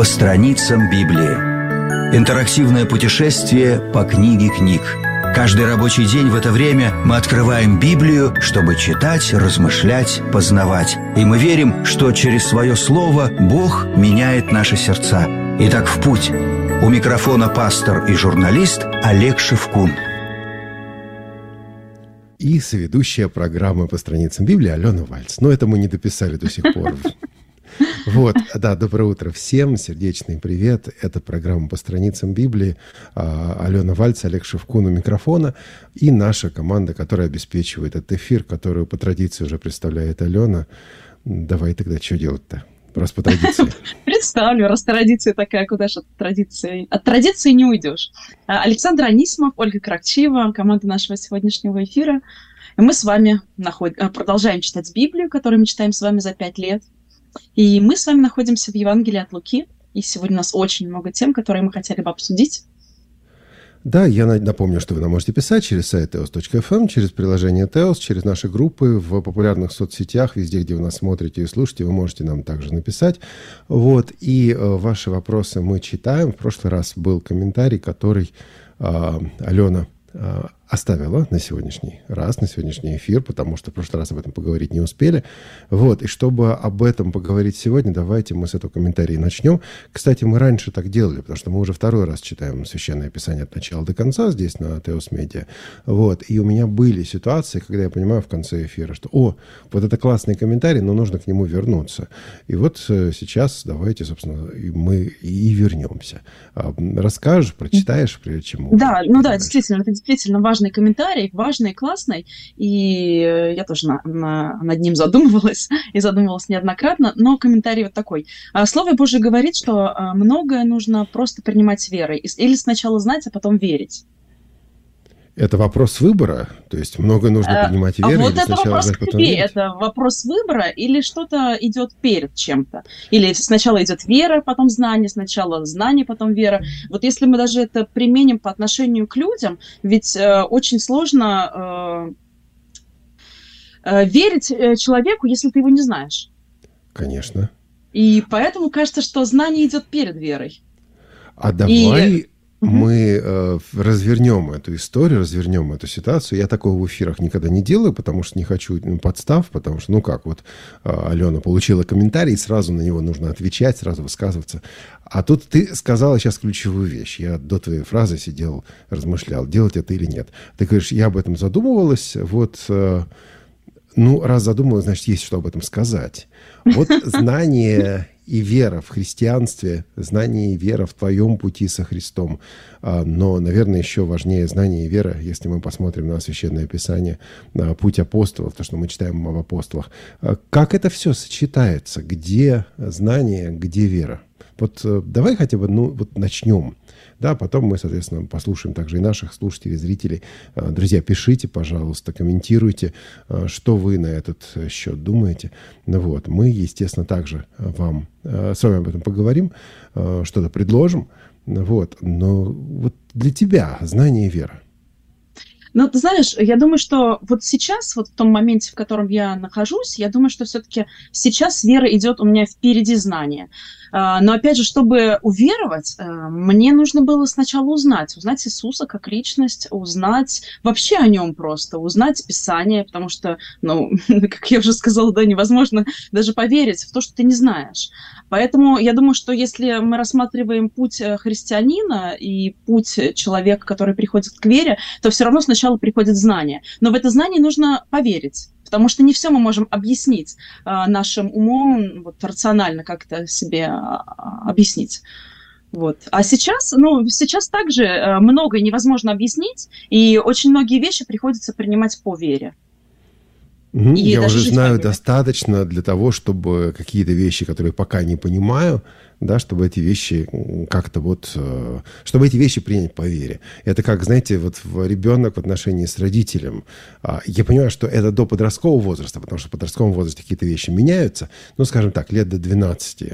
По страницам Библии. Интерактивное путешествие по книге книг. Каждый рабочий день в это время мы открываем Библию, чтобы читать, размышлять, познавать. И мы верим, что через свое слово Бог меняет наши сердца. Итак, в путь. У микрофона пастор и журналист Олег Шевкун. И соведущая программы «По страницам Библии» Алена Вальц. Но это мы не дописали до сих пор. Вот, да, доброе утро всем, сердечный привет. Это программа «По страницам Библии». Алена Вальц, Олег Шевкун у микрофона. И наша команда, которая обеспечивает этот эфир, которую по традиции уже представляет Алена. Давай тогда что делать-то? Раз по традиции. Представлю, раз традиция такая, куда же от традиции? От традиции не уйдешь. Александр Анисимов, Ольга Кракчиева, команда нашего сегодняшнего эфира. И мы с вами продолжаем читать Библию, которую мы читаем с вами за 5 лет. И мы с вами находимся в Евангелии от Луки. И сегодня у нас очень много тем, которые мы хотели бы обсудить. Да, я напомню, что вы нам можете писать через сайт teos.fm, через приложение Teos, через наши группы в популярных соцсетях, везде, где вы нас смотрите и слушаете, вы можете нам также написать. Вот, и ваши вопросы мы читаем. В прошлый раз был комментарий, который Алена оставила на сегодняшний раз, на сегодняшний эфир, потому что в прошлый раз об этом поговорить не успели. Вот, и чтобы об этом поговорить сегодня, давайте мы с этого комментария начнем. Кстати, мы раньше так делали, потому что мы уже второй раз читаем Священное Писание от начала до конца здесь на Теос Медиа. Вот, и у меня были ситуации, когда я понимаю в конце эфира, что, вот это классный комментарий, но нужно к нему вернуться. И вот сейчас давайте, собственно, мы и вернемся. Расскажешь, прочитаешь, прежде чем... Да, действительно, это действительно важный комментарий, важный, классный, и я тоже над ним задумывалась, и задумывалась неоднократно, но комментарий вот такой. Слово Божие говорит, что многое нужно просто принимать верой, или сначала знать, а потом верить. Это вопрос выбора? То есть многое нужно принимать верой? Вот это вопрос к тебе. Это вопрос выбора или что-то идет перед чем-то? Или сначала идет вера, потом знание, сначала знание, потом вера. Вот если мы даже это применим по отношению к людям, ведь очень сложно верить человеку, если ты его не знаешь. Конечно. И поэтому кажется, что знание идет перед верой. А давай... Мы развернем эту историю, развернем эту ситуацию. Я такого в эфирах никогда не делаю, потому что не хочу подстав, потому что, Алена получила комментарий, и сразу на него нужно отвечать, сразу высказываться. А тут ты сказала сейчас ключевую вещь. Я до твоей фразы сидел, размышлял, делать это или нет. Ты говоришь, я об этом задумывалась, раз задумалась, значит, есть что об этом сказать. Вот знание... и вера в христианстве, знание и вера в твоем пути со Христом. Но, наверное, еще важнее знание и вера, если мы посмотрим на Священное Писание, на путь апостолов, то, что мы читаем об апостолах. Как это все сочетается? Где знание, где вера? Вот давай хотя бы начнем. Да, потом мы, соответственно, послушаем также и наших слушателей, зрителей. Друзья, пишите, пожалуйста, комментируйте, что вы на этот счет думаете. Мы, естественно, также с вами об этом поговорим, что-то предложим. Но для тебя знание и вера. Ты знаешь, я думаю, что вот сейчас, в том моменте, в котором я нахожусь, я думаю, что все-таки сейчас вера идет у меня впереди знания. Но, опять же, чтобы уверовать, мне нужно было сначала узнать Иисуса как личность, узнать вообще о нем просто, узнать Писание, потому что, как я уже сказала, невозможно даже поверить в то, что ты не знаешь. Поэтому я думаю, что если мы рассматриваем путь христианина и путь человека, который приходит к вере, то все равно сначала приходит знание. Но в это знание нужно поверить. Потому что не все мы можем объяснить нашим умом, рационально как-то себе объяснить. А сейчас также многое невозможно объяснить, и очень многие вещи приходится принимать по вере. Я уже знаю достаточно для того, чтобы какие-то вещи, которые пока не понимаю, да, чтобы эти вещи чтобы эти вещи принять по вере. Это как, знаете, ребенок в отношении с родителем. Я понимаю, что это до подросткового возраста, потому что в подростковом возрасте какие-то вещи меняются. Скажем так, лет до 12,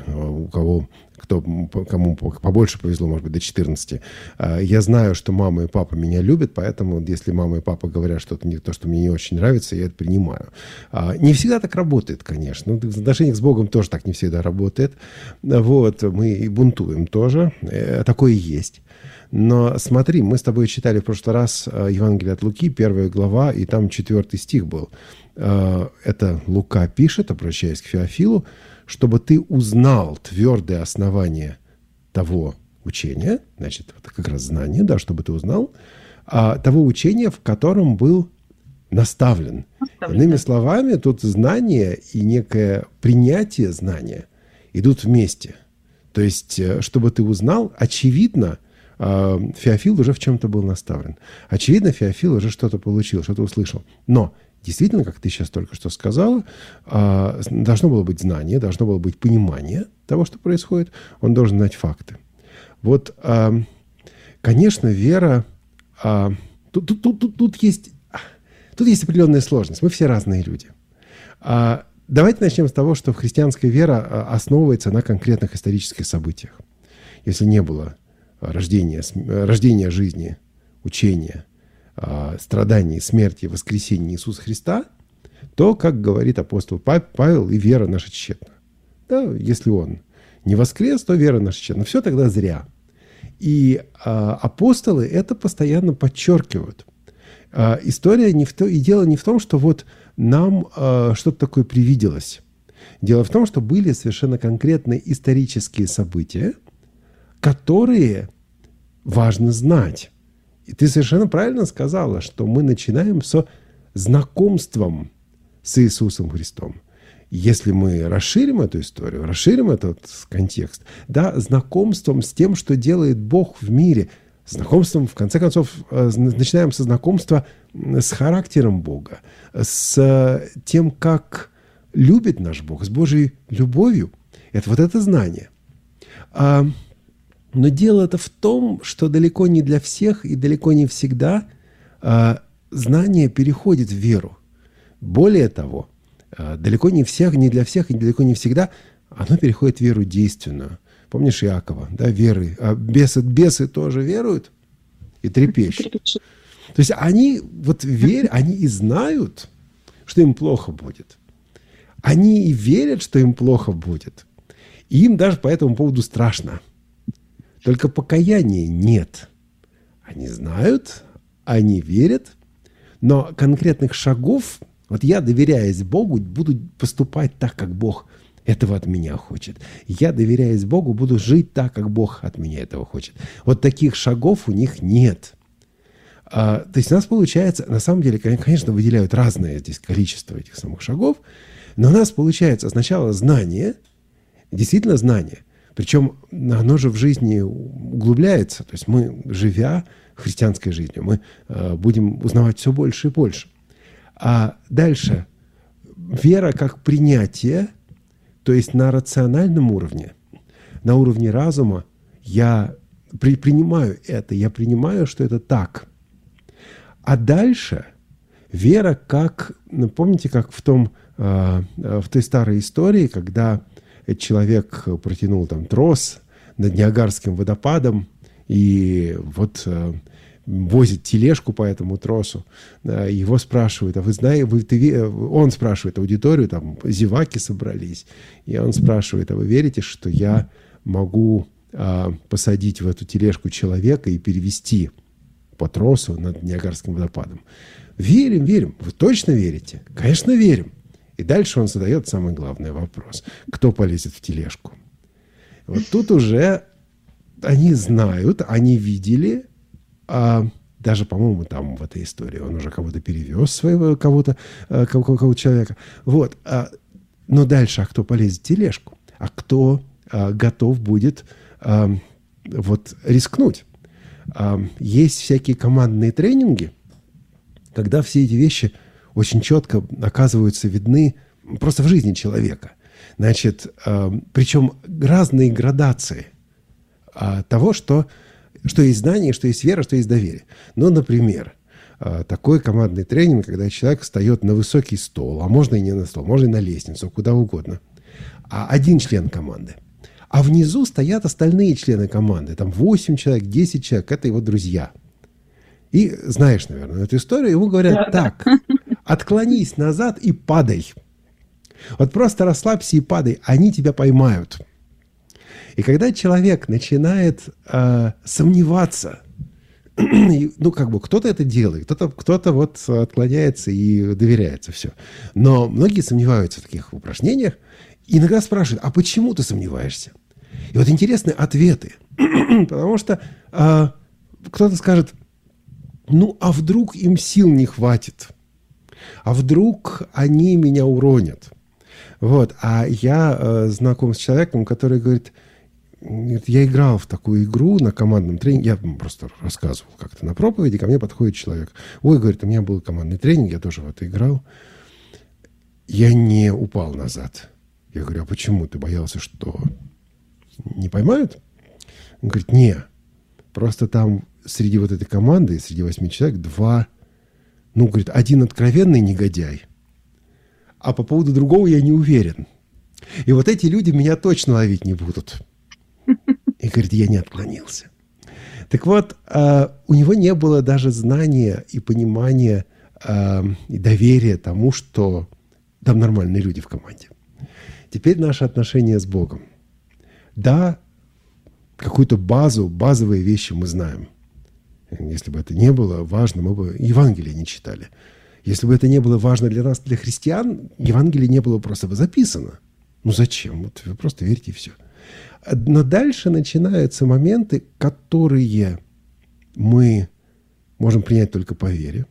кому побольше повезло, может быть, до 14. Я знаю, что мама и папа меня любят, поэтому если мама и папа говорят что-то не то, что мне не очень нравится, я это принимаю. Не всегда так работает, конечно. В отношениях с Богом тоже так не всегда работает. вот мы и бунтуем тоже, такое есть. Но смотри, мы с тобой читали в прошлый раз Евангелие от Луки, 1 глава, и там 4 стих был. Это Лука пишет, обращаясь к Феофилу, чтобы ты узнал твердое основание того учения, значит, это как раз знание, да, чтобы ты узнал, того учения, в котором был наставлен. Иными словами, тут знание и некое принятие знания идут вместе. То есть, чтобы ты узнал, очевидно, Феофил уже в чем-то был наставлен. Очевидно, Феофил уже что-то получил, что-то услышал. Но действительно, как ты сейчас только что сказала, должно было быть знание, должно было быть понимание того, что происходит. Он должен знать факты. Вот, конечно, вера... Тут есть определенная сложность. Мы все разные люди. Давайте начнем с того, что христианская вера основывается на конкретных исторических событиях. Если не было рождения жизни, учения, страданий, смерти, воскресения Иисуса Христа, то, как говорит апостол Павел, и вера наша тщетна. Да, если он не воскрес, то вера наша тщетна. Все тогда зря. И апостолы это постоянно подчеркивают. История и дело не в том, что вот нам что-то такое привиделось. Дело в том, что были совершенно конкретные исторические события, которые важно знать. И ты совершенно правильно сказала, что мы начинаем со знакомством с Иисусом Христом. Если мы расширим эту историю, расширим этот контекст, да, знакомством с тем, что делает Бог в мире, знакомством, в конце концов, начинаем со знакомства с характером Бога, с тем, как любит наш Бог, с Божьей любовью. Это вот это знание. Но дело это в том, что далеко не для всех и далеко не всегда знание переходит в веру. Более того, далеко не для всех и далеко не всегда оно переходит в веру действенную. Помнишь Иакова, да, веры? А бесы тоже веруют и трепещут. То есть они вот верят, они и знают, что им плохо будет. Они и верят, что им плохо будет. И им даже по этому поводу страшно. Только покаяния нет. Они знают, они верят, но конкретных шагов, вот я, доверяясь Богу, буду поступать так, как Бог этого от меня хочет. Я, доверяясь Богу, буду жить так, как Бог от меня этого хочет. Вот таких шагов у них нет. То есть у нас получается, на самом деле, конечно, выделяют разное здесь количество этих самых шагов, но у нас получается сначала знание, действительно знание, причем оно же в жизни углубляется. То есть мы, живя христианской жизнью, мы будем узнавать все больше и больше. А дальше вера как принятие, то есть на рациональном уровне, на уровне разума я принимаю это, я принимаю, что это так. А дальше вера как, помните, как в той старой истории, когда человек протянул там трос над Ниагарским водопадом и вот возит тележку по этому тросу. Его спрашивают, а вы знаете, он спрашивает аудиторию, там зеваки собрались, и он спрашивает, а вы верите, что я могу посадить в эту тележку человека и перевести по тросу над Ниагарским водопадом? Верим, верим. Вы точно верите? Конечно, верим. И дальше он задает самый главный вопрос. Кто полезет в тележку? Вот тут уже они знают, они видели, даже, по-моему, там в этой истории он уже кого-то перевез, своего кого-то человека. Вот. Но дальше, а кто полезет в тележку? А кто готов будет вот рискнуть? Есть всякие командные тренинги, когда все эти вещи очень четко оказываются видны просто в жизни человека. Значит, причем разные градации того, что есть знание, что есть вера, что есть доверие. Ну, например, такой командный тренинг, когда человек встает на высокий стол, а можно и не на стол, можно и на лестницу, куда угодно. Один член команды. А внизу стоят остальные члены команды. Там 8 человек, 10 человек. Это его друзья. И знаешь, наверное, эту историю. Ему говорят, так, отклонись назад и падай. Вот просто расслабься и падай. Они тебя поймают. И когда человек начинает сомневаться, ну, как бы кто-то это делает, кто-то вот отклоняется и доверяется, все. Но многие сомневаются в таких упражнениях, и иногда спрашивают, а почему ты сомневаешься? И вот интересные ответы. Потому что кто-то скажет, ну, а вдруг им сил не хватит? А вдруг они меня уронят? Вот. А я знаком с человеком, который говорит, я играл в такую игру на командном тренинге, я просто рассказывал как-то на проповеди, ко мне подходит человек. Ой, говорит, у меня был командный тренинг, я тоже в это играл. Я не упал назад. Я говорю, а почему? Ты боялся, что не поймают? Он говорит, не. Просто там среди вот этой команды, среди 8 человек, 2, ну, говорит, один откровенный негодяй, а по поводу другого я не уверен. И вот эти люди меня точно ловить не будут. И говорит, я не отклонился. Так вот, у него не было даже знания и понимания и доверия тому, что там нормальные люди в команде. Теперь наше отношение с Богом. Да, какую-то базовые вещи мы знаем. Если бы это не было важно, мы бы Евангелие не читали. Если бы это не было важно для нас, для христиан, Евангелие не было просто бы записано. Ну зачем? Вот вы просто верите и все. Но дальше начинаются моменты, которые мы можем принять только по вере.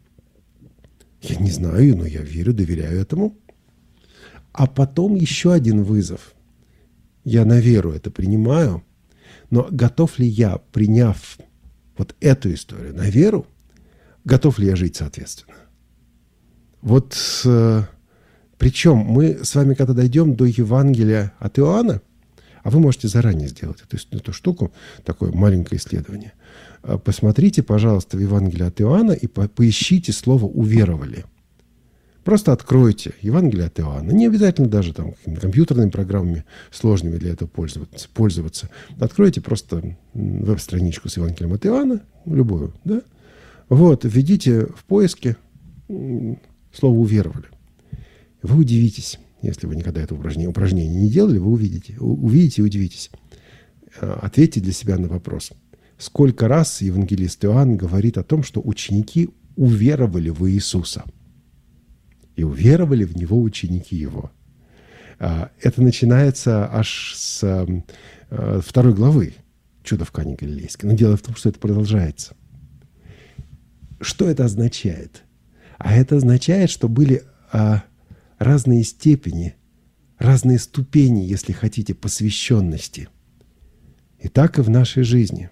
Я не знаю, но я верю, доверяю этому. А потом еще один вызов. Я на веру это принимаю, но готов ли я, приняв вот эту историю на веру, готов ли я жить соответственно? Вот причем мы с вами, когда дойдем до Евангелия от Иоанна, а вы можете заранее сделать эту штуку, такое маленькое исследование. Посмотрите, пожалуйста, в Евангелие от Иоанна и поищите слово «уверовали». Просто откройте Евангелие от Иоанна. Не обязательно даже там компьютерными программами сложными для этого пользоваться. Откройте просто веб-страничку с Евангелием от Иоанна, любую, да? Вот, введите в поиске слово «уверовали». Вы удивитесь. Если вы никогда это упражнение не делали, вы увидите и удивитесь. Ответьте для себя на вопрос. Сколько раз евангелист Иоанн говорит о том, что ученики уверовали в Иисуса? И уверовали в Него ученики Его. Это начинается аж с 2 главы «Чудо в Кане Галилейской». Но дело в том, что это продолжается. Что это означает? А это означает, что были разные степени, разные ступени, если хотите, посвященности. И так и в нашей жизни.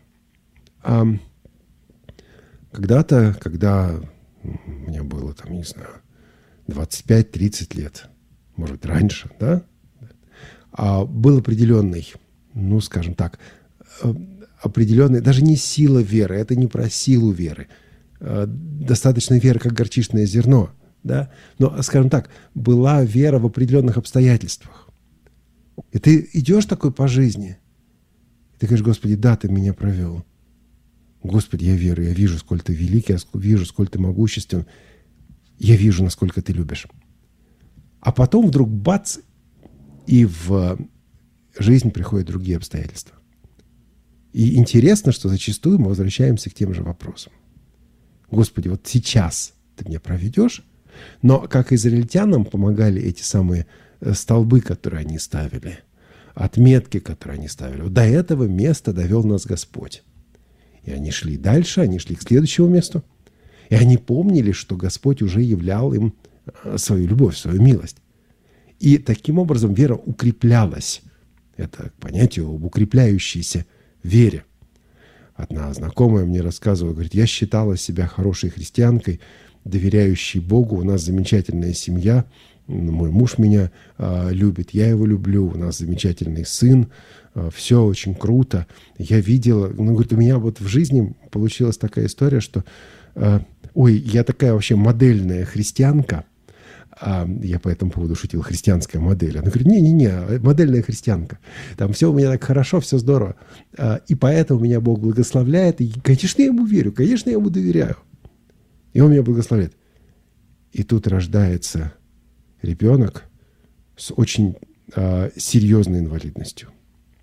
Когда-то, когда мне было, там, не знаю, 25-30 лет, может, раньше, да, был определенный, ну, скажем так, определенный, даже не сила веры, это не про силу веры, достаточно веры, как горчичное зерно, да, но, скажем так, была вера в определенных обстоятельствах. И ты идешь такой по жизни, и ты говоришь, Господи, да, ты меня провел. Господи, я верю, я вижу, сколь ты великий, я вижу, сколь ты могуществен, я вижу, насколько ты любишь. А потом вдруг бац, и в жизнь приходят другие обстоятельства. И интересно, что зачастую мы возвращаемся к тем же вопросам. Господи, вот сейчас ты меня проведешь, но как израильтянам помогали эти самые столбы, которые они ставили, отметки, которые они ставили. Вот до этого места довел нас Господь. И они шли дальше, они шли к следующему месту. И они помнили, что Господь уже являл им свою любовь, свою милость. И таким образом вера укреплялась. Это понятие об укрепляющейся вере. Одна знакомая мне рассказывала, говорит, я считала себя хорошей христианкой, доверяющей Богу, у нас замечательная семья, мой муж меня любит, я его люблю, у нас замечательный сын, все очень круто. Я видела, ну, говорит, у меня вот в жизни получилась такая история, что, я такая вообще модельная христианка, я по этому поводу шутил, христианская модель. Она говорит, не-не-не, модельная христианка. Там все у меня так хорошо, все здорово. И поэтому меня Бог благословляет. И, конечно, я ему верю, конечно, я ему доверяю. И он меня благословляет. И тут рождается ребенок с очень серьезной инвалидностью.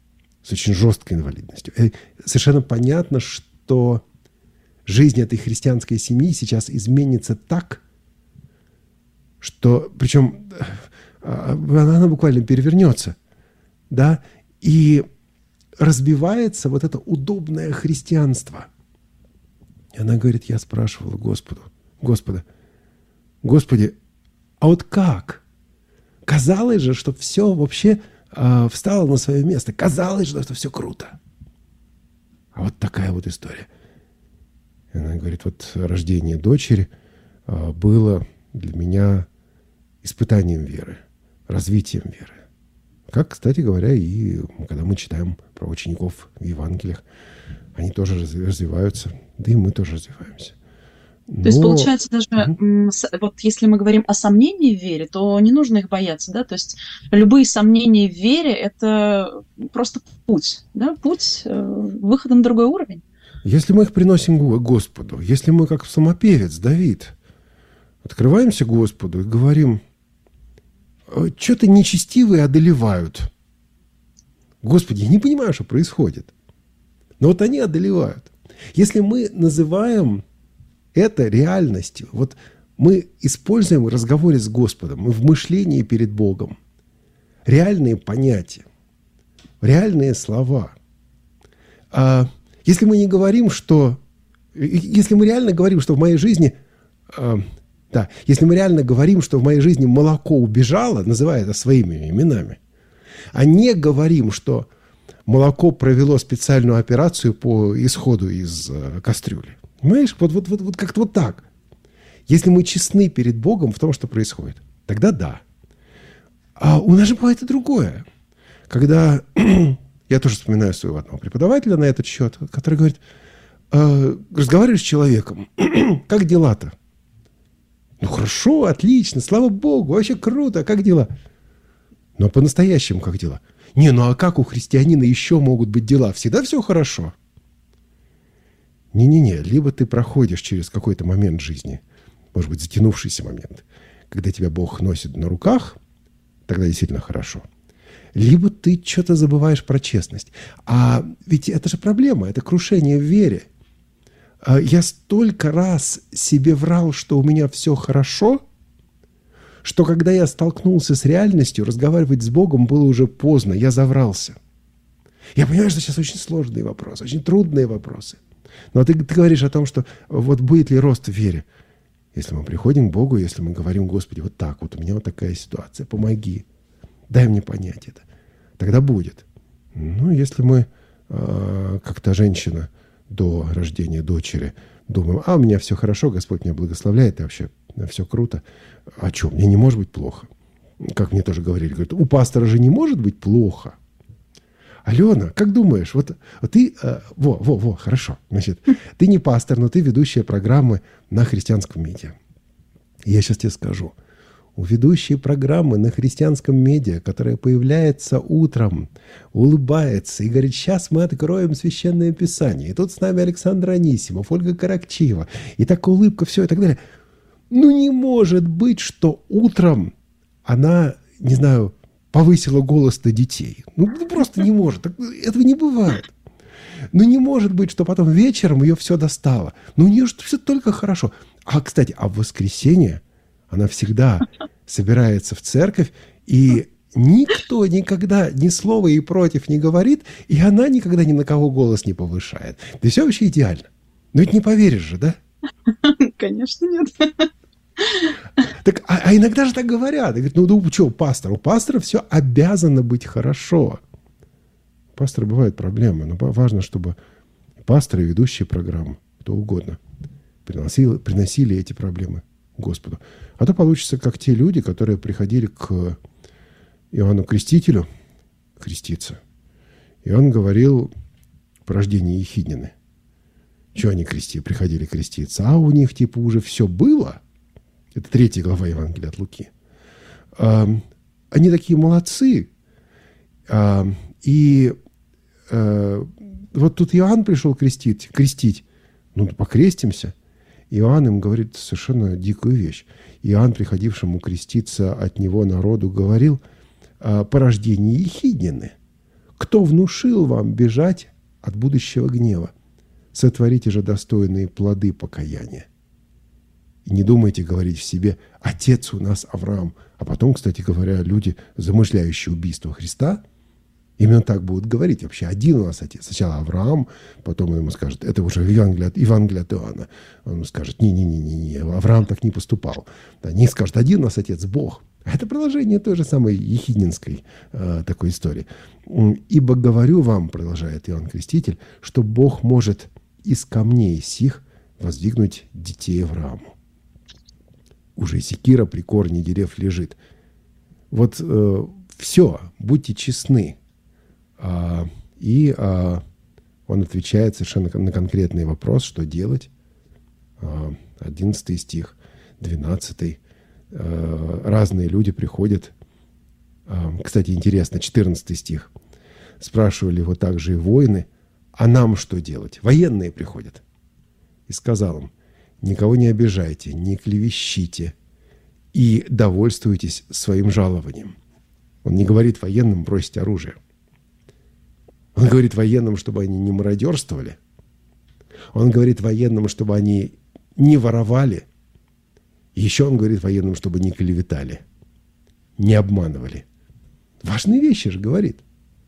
с очень жесткой инвалидностью. Совершенно понятно, что жизнь этой христианской семьи сейчас изменится так, что, причем она буквально перевернется, да, и разбивается вот это удобное христианство. И она говорит, я спрашивала Господа, Господи, а вот как? Казалось же, что все вообще встало на свое место. Казалось же, что все круто. А вот такая вот история. И она говорит, вот рождение дочери было для меня испытанием веры, развитием веры. Как, кстати говоря, и когда мы читаем про учеников в Евангелиях, они тоже развиваются, да и мы тоже развиваемся. То есть, получается, даже вот если мы говорим о сомнении в вере, то не нужно их бояться, да? То есть любые сомнения в вере – это просто путь, да? Путь выхода на другой уровень. Если мы их приносим Господу, если мы, как самопевец Давид, открываемся Господу и говорим, что-то нечестивые одолевают. Господи, я не понимаю, что происходит. Но вот они одолевают. Если мы называем это реальностью, вот мы используем в разговоре с Господом, мы в мышлении перед Богом реальные понятия, реальные слова. Если мы не говорим, что... Если мы реально говорим, что в моей жизни... если мы реально говорим, что в моей жизни молоко убежало, называя это своими именами, а не говорим, что молоко провело специальную операцию по исходу из кастрюли. Понимаешь, вот как-то вот так. Если мы честны перед Богом в том, что происходит, тогда да. А у нас же бывает и другое. Когда я тоже вспоминаю своего одного преподавателя на этот счет, который говорит, разговариваешь с человеком, как дела-то? Ну хорошо, отлично, слава Богу, вообще круто, как дела? Но по-настоящему как дела? Не, ну а как у христианина еще могут быть дела? Всегда все хорошо? Не-не-не, либо ты проходишь через какой-то момент жизни, может быть, затянувшийся момент, когда тебя Бог носит на руках, тогда действительно хорошо. Либо ты что-то забываешь про честность. А ведь это же проблема, это крушение в вере. Я столько раз себе врал, что у меня все хорошо, что когда я столкнулся с реальностью, разговаривать с Богом было уже поздно, я заврался. Я понимаю, что сейчас очень сложные вопросы, очень трудные вопросы. Но ты говоришь о том, что вот будет ли рост в вере. Если мы приходим к Богу, если мы говорим, Господи, вот так вот, у меня вот такая ситуация, помоги, дай мне понять это, тогда будет. Ну, если мы, как та женщина до рождения дочери, думаем, у меня все хорошо, Господь меня благословляет, и вообще все круто, а что, мне не может быть плохо? Как мне тоже говорили, говорят, у пастора же не может быть плохо. Алена, как думаешь, вот ты... хорошо. Значит, ты не пастор, но ты ведущая программы на христианском медиа. И я сейчас тебе скажу. У ведущей программы на христианском медиа, которая появляется утром, улыбается и говорит, сейчас мы откроем Священное Писание. И тут с нами Александр Анисимов, Ольга Каракчиева. И так улыбка, все и так далее. Ну, не может быть, что утром она, не знаю... повысила голос до детей. Ну, просто не может. Этого не бывает. Ну, не может быть, что потом вечером ее все достало. Ну, у нее же все только хорошо. А, кстати, в воскресенье она всегда собирается в церковь, и никто никогда ни слова ей против не говорит, и она никогда ни на кого голос не повышает. Да все вообще идеально. Но ведь не поверишь же, да? Конечно, нет. Так, а иногда же так говорят. Говорят, ну что, пастор? У пастора все обязано быть хорошо. У пастора бывают проблемы, но важно, чтобы пасторы, ведущие программы, кто угодно, приносили эти проблемы Господу. А то получится, как те люди, которые приходили к Иоанну Крестителю креститься. И он говорил про рождение Ехиднины. Что они приходили креститься? А у них типа уже все было. Это 3 глава Евангелия от Луки. Они такие молодцы. И вот тут Иоанн пришел крестить. Ну, покрестимся. Иоанн им говорит совершенно дикую вещь. Иоанн, приходившему креститься от него народу, говорил по рождении Ехиднины. Кто внушил вам бежать от будущего гнева? Сотворите же достойные плоды покаяния. И не думайте говорить в себе: отец у нас Авраам. А потом, кстати говоря, люди, замышляющие убийство Христа, именно так будут говорить. Вообще, один у нас отец. Сначала Авраам, потом он ему скажет, это уже Евангелие от Иоанна. Он ему скажет, не, Авраам так не поступал. Они скажут, один у нас отец Бог. А это продолжение той же самой ехиднинской такой истории. «Ибо говорю вам, — продолжает Иоанн Креститель, — что Бог может из камней сих воздвигнуть детей Аврааму. Уже секира при корне дерев лежит». Вот все, будьте честны. И он отвечает совершенно на конкретный вопрос, что делать. 11 стих, 12. Разные люди приходят. Кстати, интересно, 14 стих. Спрашивали его также и воины, а нам что делать? Военные приходят. И сказал им, никого не обижайте, не клевещите и довольствуйтесь своим жалованием. Он не говорит военным бросить оружие. Он говорит военным, чтобы они не мародерствовали. Он говорит военным, чтобы они не воровали. И еще он говорит военным, чтобы не клеветали, не обманывали. Важные вещи же говорит.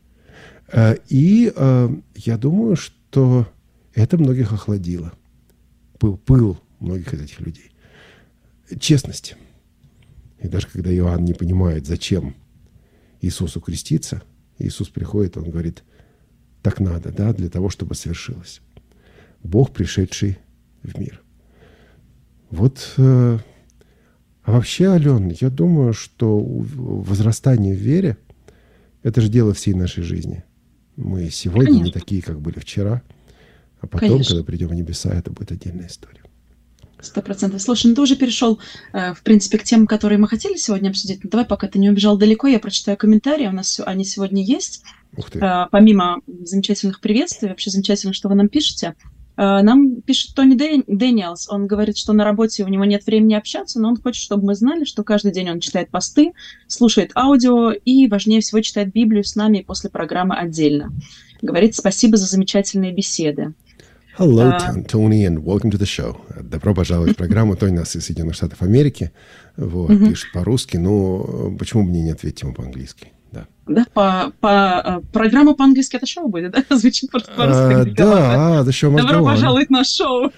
И я думаю, что это многих охладило. Пыл многих из этих людей. Честность. И даже когда Иоанн не понимает, зачем Иисусу креститься, Иисус приходит, он говорит, так надо, да, для того, чтобы свершилось. Бог, пришедший в мир. Вот, а вообще, Ален, я думаю, что возрастание в вере – это же дело всей нашей жизни. Мы сегодня не такие, как были вчера, а потом, когда придем в небеса, это будет отдельная история. 100%. Слушай, ну ты уже перешел, в принципе, к темам, которые мы хотели сегодня обсудить. Но давай, пока ты не убежал далеко, я прочитаю комментарии. У нас они сегодня есть. Ух ты. Помимо замечательных приветствий, вообще замечательно, что вы нам пишете. Нам пишет Тони Дэниелс. Он говорит, что на работе у него нет времени общаться, но он хочет, чтобы мы знали, что каждый день он читает посты, слушает аудио и, важнее всего, читает Библию с нами и после программы отдельно. Говорит, спасибо за замечательные беседы. Hello, Tony, and welcome to the show. Добро пожаловать в программу. Тони нас из Соединенных Штатов Америки. Вот, пишет по-русски. Ну, почему бы мне не ответить ему по-английски? Да, программа по-английски это шоу будет, да? Звучит по-русски. Да, the show must go on. Добро пожаловать на шоу.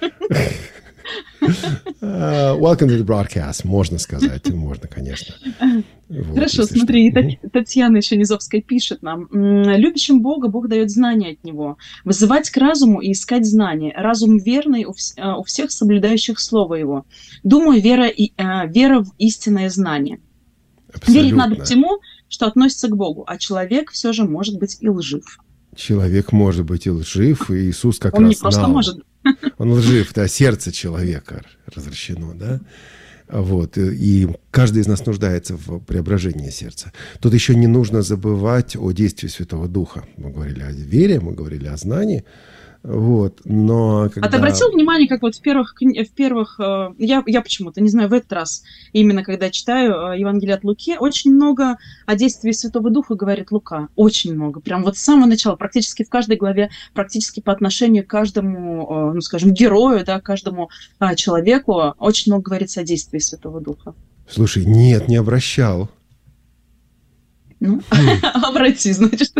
Welcome to the broadcast, можно сказать. Можно, конечно. Вот, хорошо, смотри, Татьяна еще Низовская пишет нам. Любящим Бога Бог дает знания от Него. Вызывать к разуму и искать знания. Разум верный у всех соблюдающих Слово Его. Думаю, вера в истинное знание. Абсолютно. Верить надо всему, что относится к Богу, а человек все же может быть и лжив. Человек может быть и лжив, и Иисус как раз Он не просто может. Он лжив, да, сердце человека разращено, да. Вот, и каждый из нас нуждается в преображении сердца. Тут еще не нужно забывать о действии Святого Духа. Мы говорили о вере, мы говорили о знании. Вот, но когда... А ты обратил внимание, как вот в первых я почему-то, не знаю, в этот раз, именно когда читаю Евангелие от Луки, очень много о действии Святого Духа говорит Лука. Очень много. Прям вот с самого начала, практически в каждой главе, практически по отношению к каждому, ну, скажем, герою, да, каждому человеку, очень много говорится о действии Святого Духа. Слушай, нет, не обращал. Ну, обрати, значит.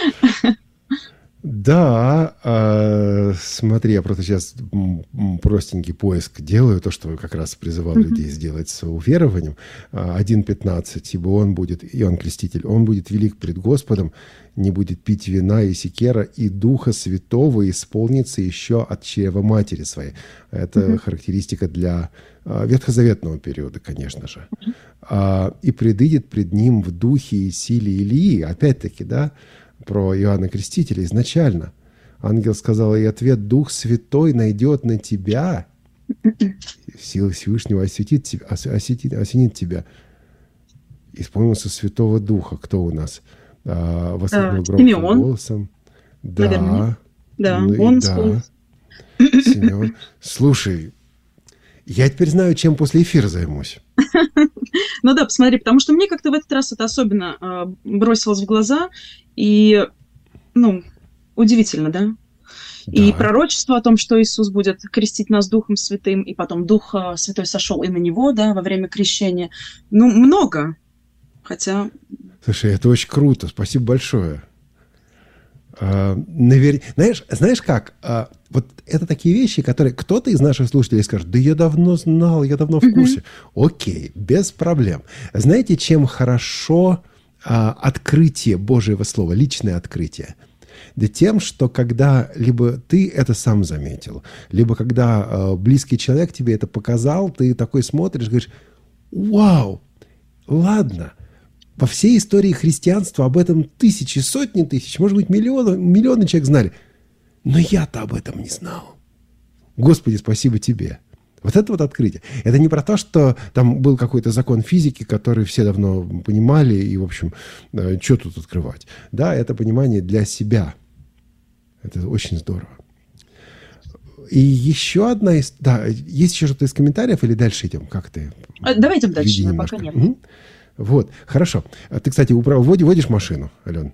Да, смотри, я просто сейчас простенький поиск делаю, то, что как раз призывал людей сделать с уверованием. 1.15, ибо он будет, Иоанн Креститель, он будет велик пред Господом, не будет пить вина и секера, и Духа Святого исполнится еще от чрева матери своей. Это характеристика для ветхозаветного периода, конечно же. И предыдет пред ним в духе и силе Илии, опять-таки, да, про Иоанна Крестителя изначально. Ангел сказал, и ответ Дух Святой найдет на тебя, сила Всевышнего осенит тебя. Исполнился Святого Духа. Кто у нас? Воскликнул громким голосом. Да. Да, он Симеон. Слушай, я теперь знаю, чем после эфира займусь. Ну да, посмотри, потому что мне как-то в этот раз это особенно бросилось в глаза, и удивительно, да? И пророчество о том, что Иисус будет крестить нас Духом Святым, и потом Дух Святой сошел и на Него, да, во время крещения. Много. Хотя... Слушай, это очень круто. Спасибо большое. Знаешь как? Вот это такие вещи, которые кто-то из наших слушателей скажет: да я давно знал, я давно в курсе. Окей, без проблем. Знаете, чем хорошо открытие Божьего Слова, личное открытие? Да тем, что когда либо ты это сам заметил, либо когда близкий человек тебе это показал, ты такой смотришь, говоришь: вау, ладно. Во всей истории христианства об этом тысячи, сотни тысяч, может быть, миллионы человек знали. Но я-то об этом не знал. Господи, спасибо тебе. Вот это вот открытие. Это не про то, что там был какой-то закон физики, который все давно понимали, и, в общем, что тут открывать. Да, это понимание для себя. Это очень здорово. И еще одна из... Да, есть еще что-то из комментариев или дальше идем? Как ты? Давайте дальше, пока нет. Вот, хорошо. Ты, кстати, водишь машину, Ален?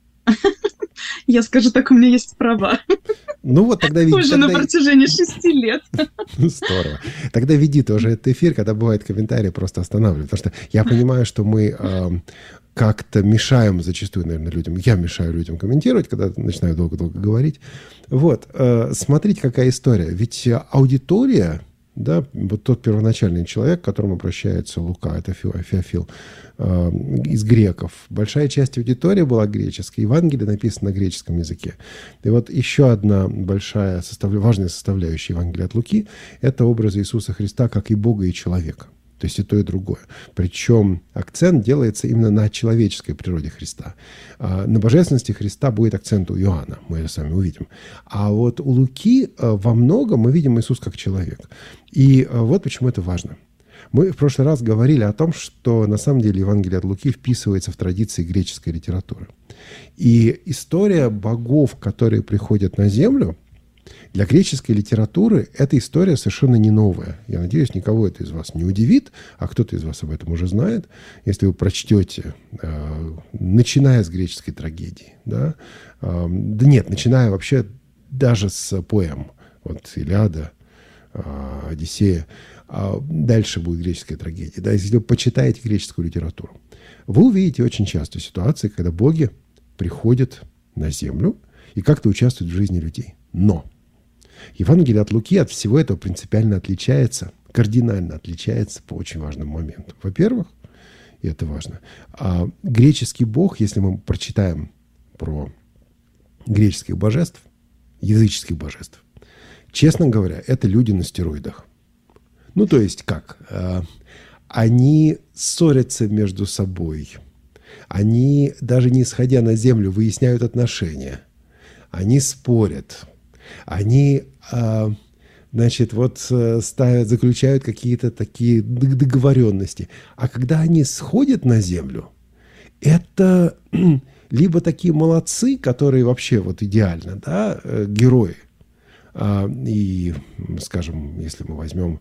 Я скажу так, у меня есть права. Ну вот тогда веди. Уже на протяжении 6 лет. Здорово. Тогда веди тоже этот эфир, когда бывают комментарии, просто останавливай. Потому что я понимаю, что мы как-то мешаем зачастую, наверное, людям. Я мешаю людям комментировать, когда начинаю долго-долго говорить. Вот. Смотрите, какая история. Ведь аудитория... Да, вот тот первоначальный человек, к которому обращается Лука, это Феофил, из греков. Большая часть аудитории была греческой. Евангелие написано на греческом языке. И вот еще одна большая важная составляющая Евангелия от Луки – это образ Иисуса Христа как и Бога, и человека. То есть и то, и другое. Причем акцент делается именно на человеческой природе Христа. На божественности Христа будет акцент у Иоанна, мы это сами увидим. А вот у Луки во многом мы видим Иисус как человек. И вот почему это важно. Мы в прошлый раз говорили о том, что на самом деле Евангелие от Луки вписывается в традиции греческой литературы. И история богов, которые приходят на землю, для греческой литературы эта история совершенно не новая. Я надеюсь, никого это из вас не удивит, а кто-то из вас об этом уже знает. Если вы прочтете, начиная с греческой трагедии, да нет, начиная вообще даже с поэм, вот Илиада, Одиссея, дальше будет греческая трагедия. Да, если вы почитаете греческую литературу, вы увидите очень часто ситуации, когда боги приходят на землю и как-то участвуют в жизни людей. Но Евангелие от Луки от всего этого принципиально отличается, кардинально отличается по очень важным моментам. Во-первых, и это важно, греческий бог, если мы прочитаем про греческих божеств, языческих божеств, честно говоря, это люди на стероидах. Ну, то есть как? Они ссорятся между собой. Они, даже не сходя на землю, выясняют отношения. Они спорят. Они, заключают какие-то такие договоренности. А когда они сходят на землю, это либо такие молодцы, которые вообще вот идеально, да, герои. И, скажем, если мы возьмем,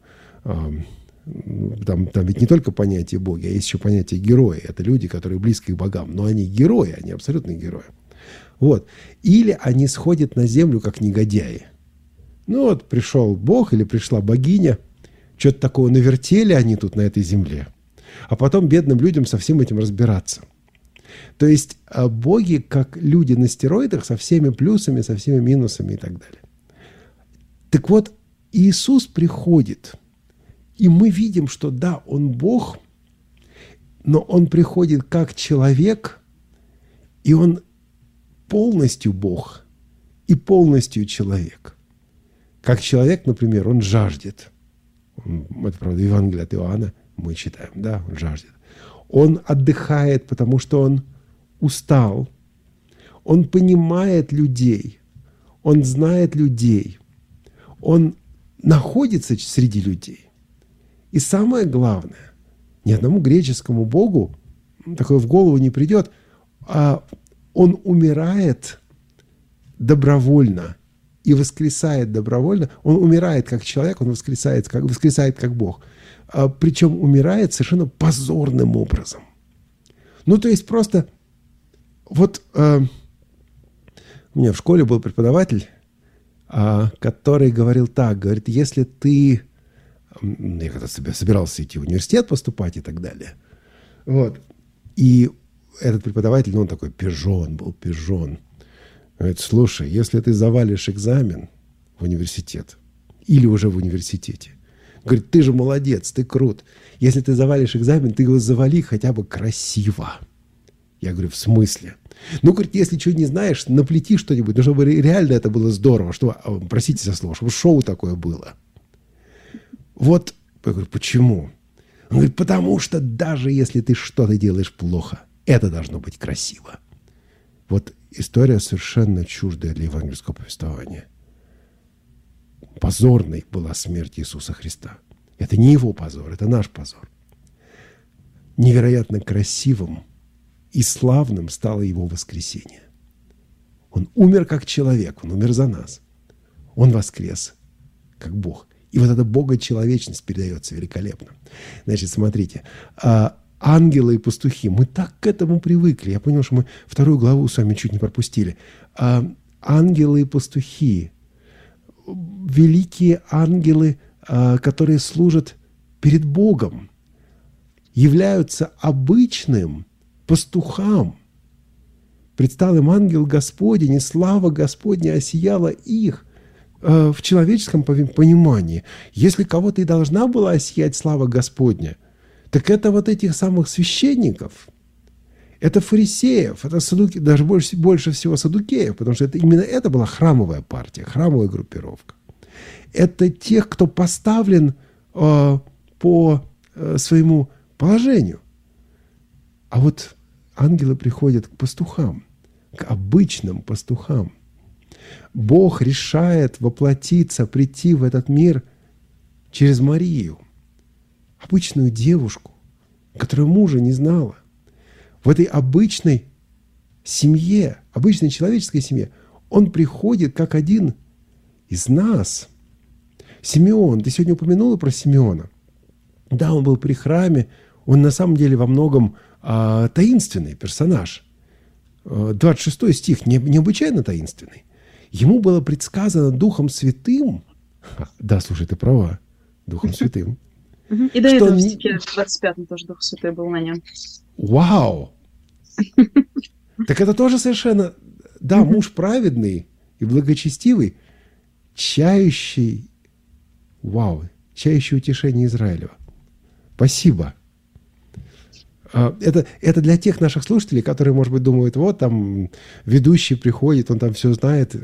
там ведь не только понятие боги, а есть еще понятие герои. Это люди, которые близки к богам, но они герои, они абсолютные герои. Вот. Или они сходят на землю как негодяи. Ну вот пришел бог или пришла богиня, что-то такого навертели они тут на этой земле, а потом бедным людям со всем этим разбираться. То есть боги как люди на стероидах со всеми плюсами, со всеми минусами и так далее. Так вот, Иисус приходит, и мы видим, что да, Он Бог, но Он приходит как человек, и Он полностью Бог и полностью человек. Как человек, например, он жаждет. Это, правда, Евангелие от Иоанна мы читаем, да, он жаждет. Он отдыхает, потому что он устал. Он понимает людей. Он знает людей. Он находится среди людей. И самое главное, ни одному греческому богу такое в голову не придет, а он умирает добровольно и воскресает добровольно. Он умирает как человек, он воскресает как Бог. Причем умирает совершенно позорным образом. Ну, то есть просто вот У меня в школе был преподаватель, который говорил так, говорит, если ты... Я когда собирался идти в университет поступать и так далее. Вот. И этот преподаватель, он такой пижон был. Говорит, слушай, если ты завалишь экзамен в университет или уже в университете, говорит, ты же молодец, ты крут. Если ты завалишь экзамен, ты его завали хотя бы красиво. Я говорю, в смысле? Ну, говорит, если что не знаешь, наплети что-нибудь, ну, чтобы реально это было здорово, чтобы, простите за слово, чтобы шоу такое было. Вот, я говорю, почему? Он говорит, потому что даже если ты что-то делаешь плохо, это должно быть красиво. Вот история совершенно чуждая для евангельского повествования. Позорной была смерть Иисуса Христа. Это не его позор, это наш позор. Невероятно красивым и славным стало его воскресение. Он умер как человек, он умер за нас. Он воскрес как Бог. И вот эта богочеловечность передается великолепно. Значит, смотрите, ангелы и пастухи, мы так к этому привыкли. Я понял, что мы 2 главу с вами чуть не пропустили. Ангелы и пастухи, великие ангелы, которые служат перед Богом, являются обычным пастухам. Предстал им ангел Господень, и слава Господня осияла их. В человеческом понимании, если кого-то и должна была осиять слава Господня, так это вот этих самых священников, это фарисеев, это даже больше всего саддукеев, потому что именно это была храмовая партия, храмовая группировка. Это тех, кто поставлен по своему положению. А вот ангелы приходят к пастухам, к обычным пастухам. Бог решает воплотиться, прийти в этот мир через Марию, обычную девушку, которая мужа не знала. В этой обычной семье, обычной человеческой семье, он приходит как один из нас. Симеон, ты сегодня упомянула про Симеона. Да, он был при храме, он на самом деле во многом таинственный персонаж. 26 стих, необычайно таинственный. Ему было предсказано Духом Святым, да, слушай, ты права, Духом Святым. И до этого в стихе 25 тоже Дух Святой был на нем. Вау! Так это тоже совершенно, да, муж праведный и благочестивый, чающий утешение Израилева. Спасибо. Это для тех наших слушателей, которые, может быть, думают, вот там ведущий приходит, он там все знает.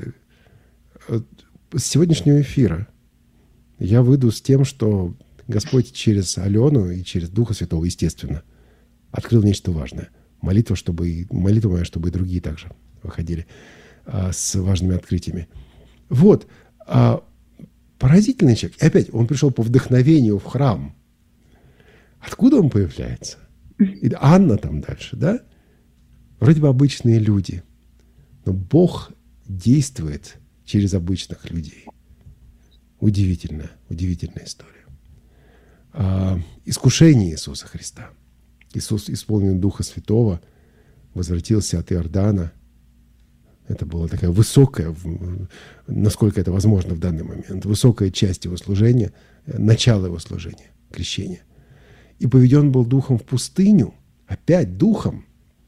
С сегодняшнего эфира я выйду с тем, что Господь через Алену и через Духа Святого, естественно, открыл нечто важное. Молитва моя, чтобы и другие также выходили с важными открытиями. Вот. Поразительный человек. И опять, он пришел по вдохновению в храм. Откуда он появляется? И Анна там дальше, да? Вроде бы обычные люди. Но Бог действует через обычных людей. Удивительная история. Искушение Иисуса Христа. Иисус, исполнен Духа Святого, возвратился от Иордана. Это была такая высокая, насколько это возможно в данный момент, высокая часть его служения, начало его служения, крещения. И поведен был Духом в пустыню, опять Духом.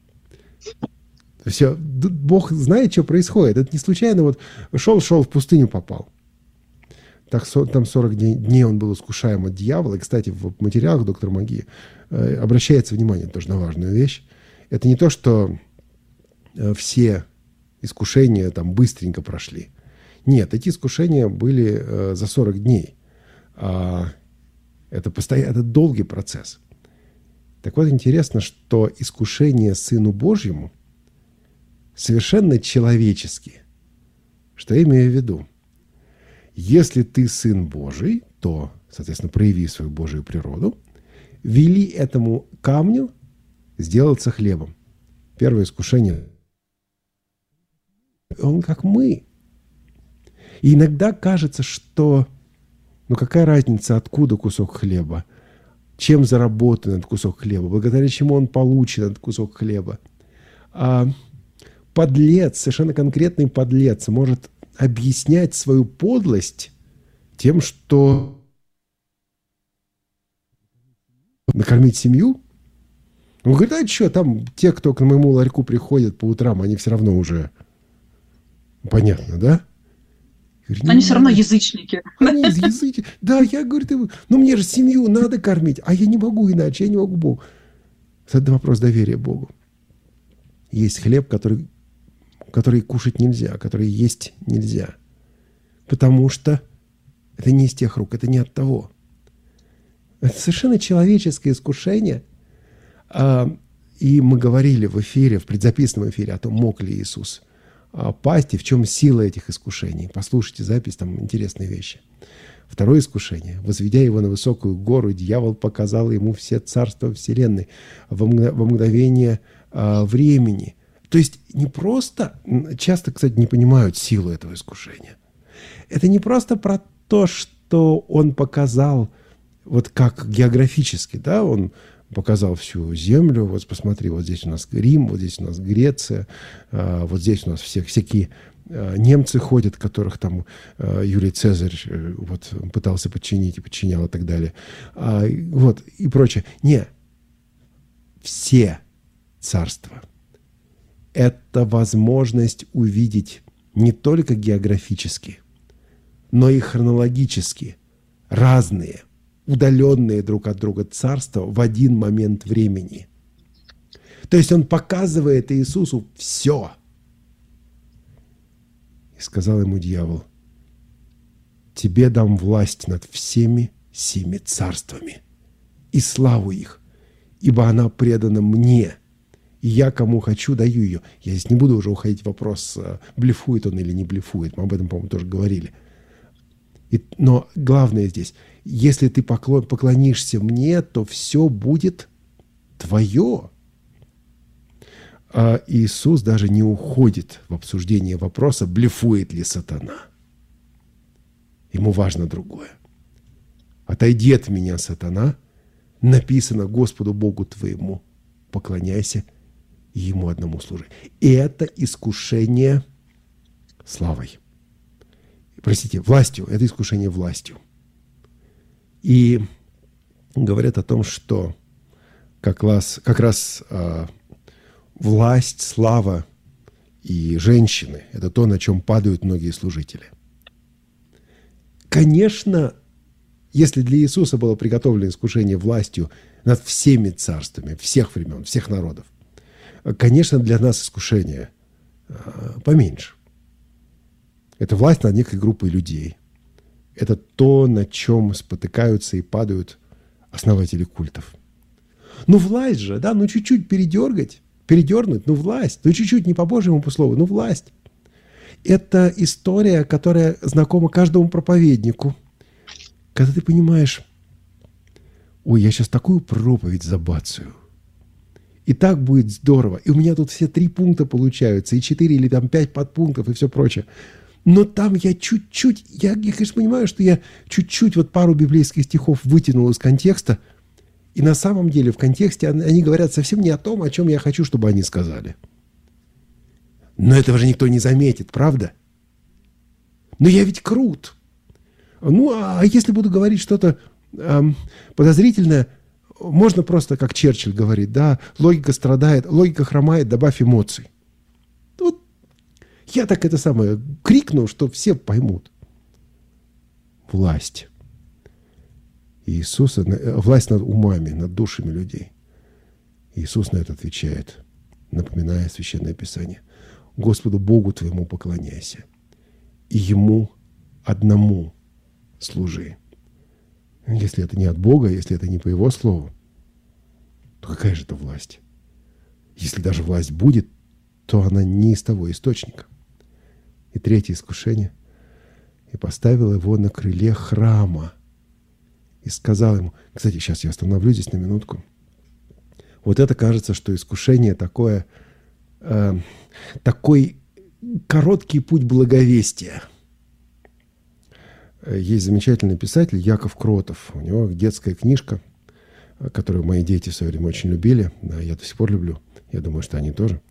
Все, Бог знает, что происходит. Это не случайно, вот шел в пустыню попал. Так, там 40 дней он был искушаем от дьявола. И, кстати, в материалах доктора Магии обращается внимание тоже на важную вещь. Это не то, что все искушения там быстренько прошли. Нет, эти искушения были за 40 дней. Это долгий процесс. Так вот, интересно, что искушение Сыну Божьему совершенно человеческие. Что я имею в виду? Если ты Сын Божий, то, соответственно, прояви свою Божию природу, вели этому камню сделаться хлебом. Первое искушение. Он как мы. И иногда кажется, что какая разница, откуда кусок хлеба, чем заработан этот кусок хлеба, благодаря чему он получен, этот кусок хлеба. подлец, совершенно конкретный подлец может объяснять свою подлость тем, что накормить семью? Он говорит, а что, там те, кто к моему ларьку приходят по утрам, они все равно уже... Понятно, да? Говорю, они все равно язычники. Они язычники. Да, я говорю, ну мне же семью надо кормить, а я не могу иначе, я не могу Богу. Это вопрос доверия Богу. Есть хлеб, который кушать нельзя, который есть нельзя. Потому что это не из тех рук, это не от того. Это совершенно человеческое искушение. И мы говорили в эфире, в предзаписанном эфире о том, мог ли Иисус пасть и в чем сила этих искушений. Послушайте запись, там интересные вещи. Второе искушение. Возведя его на высокую гору, дьявол показал ему все царства вселенной во мгновение времени. То есть не просто, часто, кстати, не понимают силу этого искушения. Это не просто про то, что он показал, вот как географически, да, он показал всю землю. Вот посмотри, вот здесь у нас Рим, вот здесь у нас Греция, вот здесь у нас всякие немцы ходят, которых там Юлий Цезарь вот, пытался подчинить и подчинял и так далее. Вот, и прочее. Не. Все царства. Это возможность увидеть не только географически, но и хронологически разные, удаленные друг от друга царства в один момент времени. То есть он показывает Иисусу все. И сказал ему дьявол: тебе дам власть над всеми 7 царствами и славу их, ибо она предана мне, и я кому хочу даю ее. Я здесь не буду уже уходить в вопрос, блефует он или не блефует. Мы об этом, по-моему, тоже говорили. Но главное здесь, если ты поклонишься мне, то все будет твое. А Иисус даже не уходит в обсуждение вопроса, блефует ли сатана. Ему важно другое. Отойди от меня, сатана. Написано: Господу Богу твоему поклоняйся и Ему одному служи. И это искушение славой. Простите, властью. Это искушение властью. И говорят о том, что как раз власть, слава и женщины – это то, на чем падают многие служители. Конечно, если для Иисуса было приготовлено искушение властью над всеми царствами, всех времен, всех народов, конечно, для нас искушение поменьше. Это власть над некой группой людей. Это то, на чем спотыкаются и падают основатели культов. Ну, власть же, да, ну, чуть-чуть передернуть, ну, власть. Ну, чуть-чуть, не по Божьему слову, ну, власть. Это история, которая знакома каждому проповеднику. Когда ты понимаешь: ой, я сейчас такую проповедь забацаю. И так будет здорово. И у меня тут все 3 пункта получаются, и 4 или там 5 подпунктов, и все прочее. Но там я чуть-чуть, я, конечно, понимаю, что я чуть-чуть вот пару библейских стихов вытянул из контекста, и на самом деле в контексте они говорят совсем не о том, о чем я хочу, чтобы они сказали. Но этого же никто не заметит, правда? Но я ведь крут. Ну, а если буду говорить что-то подозрительное, можно просто, как Черчилль говорит, да, логика страдает, логика хромает, добавь эмоций. Вот я так это самое крикну, что все поймут. Власть. Иисуса, власть над умами, над душами людей. Иисус на это отвечает, напоминая Священное Писание: Господу Богу твоему поклоняйся, и Ему одному служи. Если это не от Бога, если это не по Его слову, то какая же это власть? Если даже власть будет, то она не из того источника. И 3 искушение. И поставил его на крыле храма. И сказал ему... Кстати, сейчас я остановлюсь здесь на минутку. Вот это кажется, что искушение такое... такой короткий путь благовестия. Есть замечательный писатель Яков Кротов. У него детская книжка, которую мои дети в свое время очень любили. Да, я до сих пор люблю. Я думаю, что они тоже.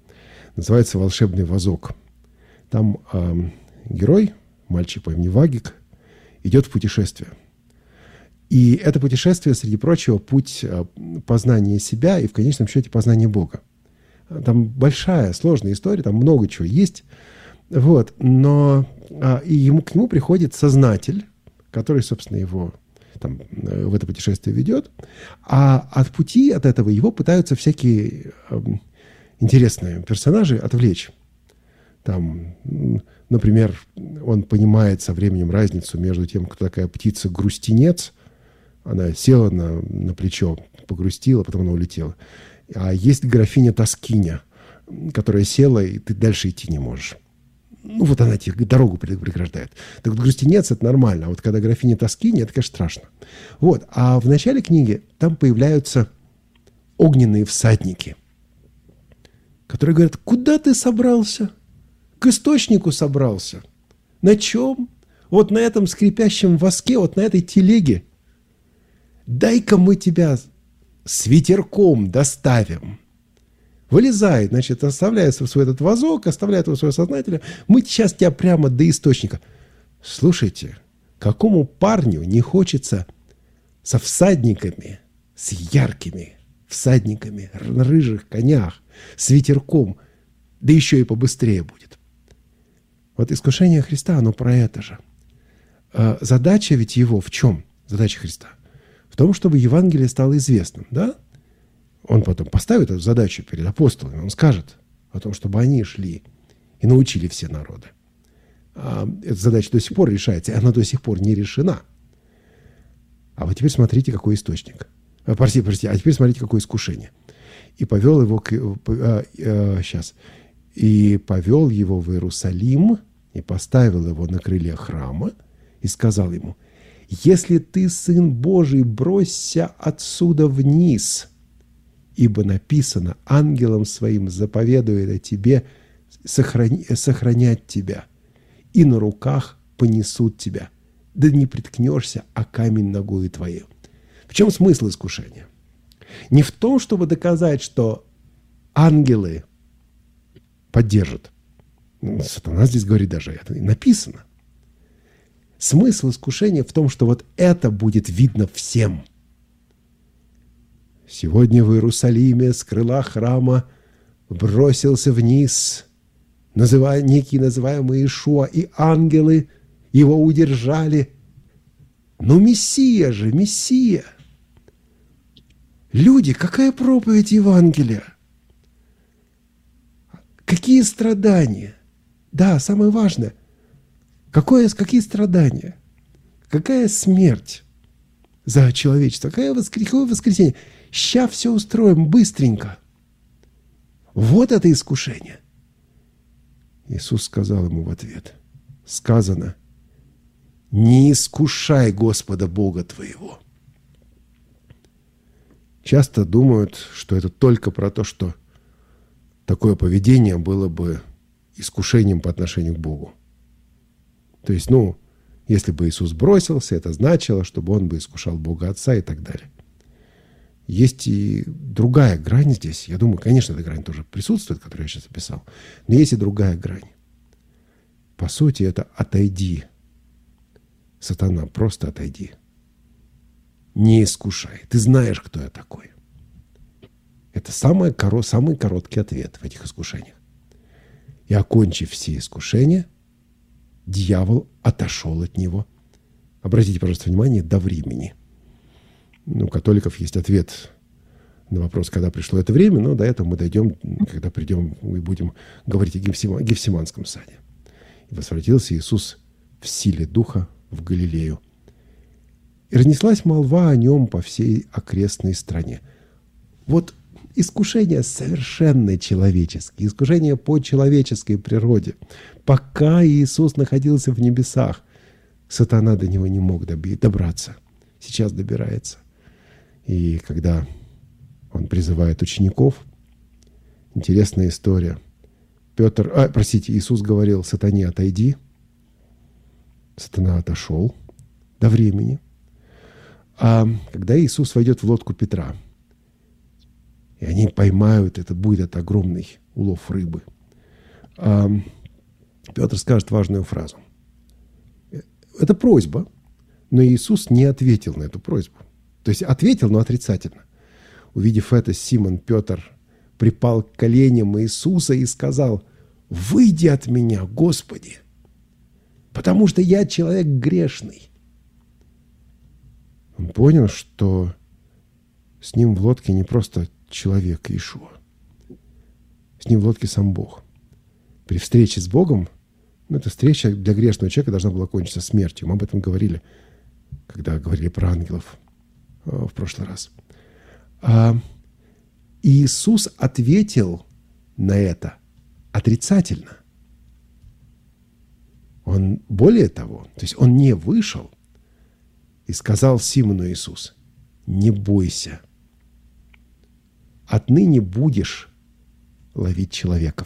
Называется «Волшебный вазок». Там герой, мальчик по имени Вагик, идет в путешествие. И это путешествие, среди прочего, путь познания себя и, в конечном счете, познания Бога. Там большая, сложная история, там много чего есть. Вот. Но и к нему приходит сознатель, который, собственно, его там, в это путешествие ведет. А от пути, от этого его пытаются всякие интересные персонажи отвлечь. Там, например, он понимает со временем разницу между тем, кто такая птица-грустинец. Она села на плечо, погрустила, потом она улетела. А есть графиня-тоскиня, которая села, и ты дальше идти не можешь. Ну, вот она тебе дорогу преграждает. Так вот, грустинец – это нормально. А вот когда графиня-тоскиня – это, конечно, страшно. Вот. А в начале книги там появляются огненные всадники, которые говорят: куда ты собрался? К источнику собрался. На чем? Вот на этом скрипящем воске, вот на этой телеге. Дай-ка мы тебя с ветерком доставим. Вылезай, значит, оставляет свой этот вазок, оставляет его своего сознателя. Мы сейчас тебя прямо до источника. Слушайте, какому парню не хочется со всадниками, с яркими всадниками, на рыжих конях, с ветерком, да еще и побыстрее будет. Вот искушение Христа, оно про это же. Задача ведь его в чем? Задача Христа в том, чтобы Евангелие стало известным, да? Он потом поставит эту задачу перед апостолами, он скажет о том, чтобы они шли и научили все народы. Эта задача до сих пор решается, и она до сих пор не решена. А вот теперь смотрите, какой источник. Простите, а теперь смотрите, какое искушение. И повел его И повел его в Иерусалим, и поставил его на крыле храма, и сказал ему: «Если ты Сын Божий, бросься отсюда вниз, ибо написано: ангелом своим заповедует о тебе сохранять тебя, и на руках понесут тебя, да не приткнешься о камень ногою твоей». В чем смысл искушения? Не в том, чтобы доказать, что ангелы поддержат. Сатана здесь говорит даже, это написано. Смысл искушения в том, что вот это будет видно всем. Сегодня в Иерусалиме с крыла храма бросился вниз некий называемый Иешуа, и ангелы его удержали. Но Мессия же, Мессия. Люди, какая проповедь Евангелия? Какие страдания? Да, самое важное. Какие страдания? Какая смерть за человечество? Какое воскресенье? Сейчас все устроим быстренько. Вот это искушение. Иисус сказал ему в ответ: сказано: не искушай Господа Бога твоего. Часто думают, что это только про то, что такое поведение было бы искушением по отношению к Богу. То есть, если бы Иисус бросился, это значило, чтобы он бы искушал Бога Отца и так далее. Есть и другая грань здесь. Я думаю, конечно, эта грань тоже присутствует, которую я сейчас описал. Но есть и другая грань. По сути, это отойди. Сатана, просто отойди. Не искушай. Ты знаешь, кто я такой. Это самый короткий ответ в этих искушениях. И, окончив все искушения, дьявол отошел от него. Обратите, пожалуйста, внимание, до времени. У католиков есть ответ на вопрос, когда пришло это время, но до этого мы дойдем, когда придем и будем говорить о Гефсиманском саде. И возвратился Иисус в силе Духа в Галилею. И разнеслась молва о нем по всей окрестной стране. Вот искушения совершенно человеческие, искушения по человеческой природе. Пока Иисус находился в небесах, сатана до него не мог добраться. Сейчас добирается. И когда он призывает учеников, интересная история. Иисус говорил сатане: отойди. Сатана отошел до времени. А когда Иисус войдет в лодку Петра, и они поймают, это будет огромный улов рыбы, Петр скажет важную фразу. Это просьба, но Иисус не ответил на эту просьбу. То есть ответил, но отрицательно. Увидев это, Симон Петр припал к коленям Иисуса и сказал: «Выйди от меня, Господи, потому что я человек грешный». Он понял, что с ним в лодке не просто человек Иешуа. С ним в лодке сам Бог. При встрече с Богом, эта встреча для грешного человека должна была кончиться смертью. Мы об этом говорили, когда говорили про ангелов в прошлый раз. Иисус ответил на это отрицательно. Он, более того, то есть он не вышел и сказал Симону Иисус: «Не бойся, отныне будешь ловить человеков».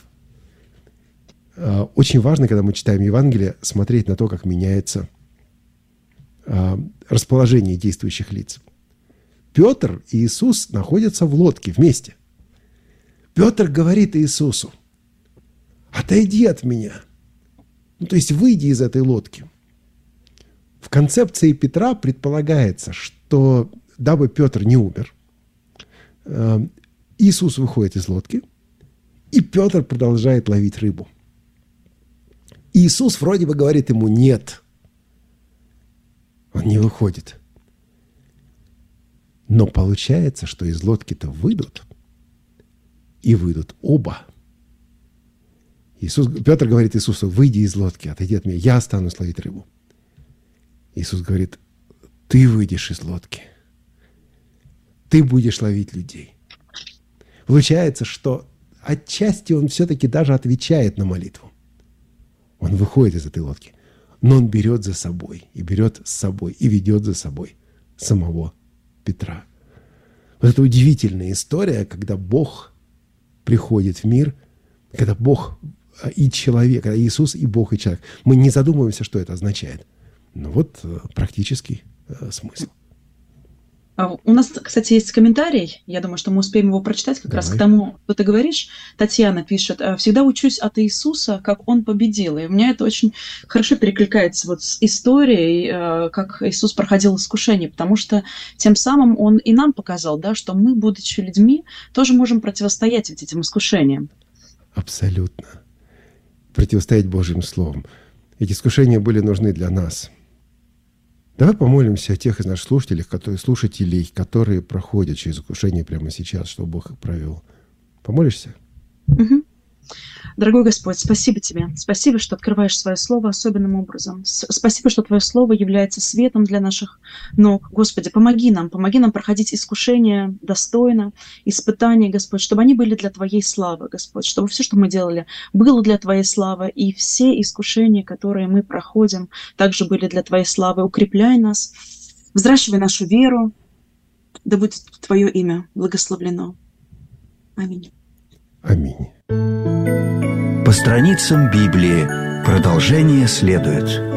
Очень важно, когда мы читаем Евангелие, смотреть на то, как меняется расположение действующих лиц. Петр и Иисус находятся в лодке вместе. Петр говорит Иисусу: «Отойди от меня». То есть выйди из этой лодки. В концепции Петра предполагается, что дабы Петр не умер, Иисус выходит из лодки, и Петр продолжает ловить рыбу. Иисус вроде бы говорит ему «нет». Он не выходит. Но получается, что из лодки-то выйдут, и выйдут оба. Петр говорит Иисусу: «Выйди из лодки, отойди от меня, я останусь ловить рыбу». Иисус говорит: «Ты выйдешь из лодки, ты будешь ловить людей». Получается, что отчасти он все-таки даже отвечает на молитву. Он выходит из этой лодки, но он берет за собой, и берет с собой, и ведет за собой самого Петра. Вот это удивительная история, когда Бог приходит в мир, когда Бог и человек, когда Иисус и Бог и человек. Мы не задумываемся, что это означает. Но вот практический смысл. У нас, кстати, есть комментарий. Я думаю, что мы успеем его прочитать как раз к тому, что ты говоришь. Татьяна пишет: «Всегда учусь от Иисуса, как Он победил». И у меня это очень хорошо перекликается вот с историей, как Иисус проходил искушение, потому что тем самым Он и нам показал, да, что мы, будучи людьми, тоже можем противостоять вот этим искушениям. Абсолютно. Противостоять Божьим Словом. Эти искушения были нужны для нас. Давай помолимся о тех из наших слушателей, которые проходят через искушение прямо сейчас, чтобы Бог их провел. Помолишься? Угу. Дорогой Господь, спасибо Тебе. Спасибо, что открываешь Свое Слово особенным образом. Спасибо, что Твое Слово является светом для наших ног. Господи, помоги нам проходить искушения достойно, испытания, Господь, чтобы они были для Твоей славы, Господь, чтобы все, что мы делали, было для Твоей славы, и все искушения, которые мы проходим, также были для Твоей славы. Укрепляй нас, взращивай нашу веру, да будет Твое имя благословлено. Аминь. Аминь. По страницам Библии продолжение следует.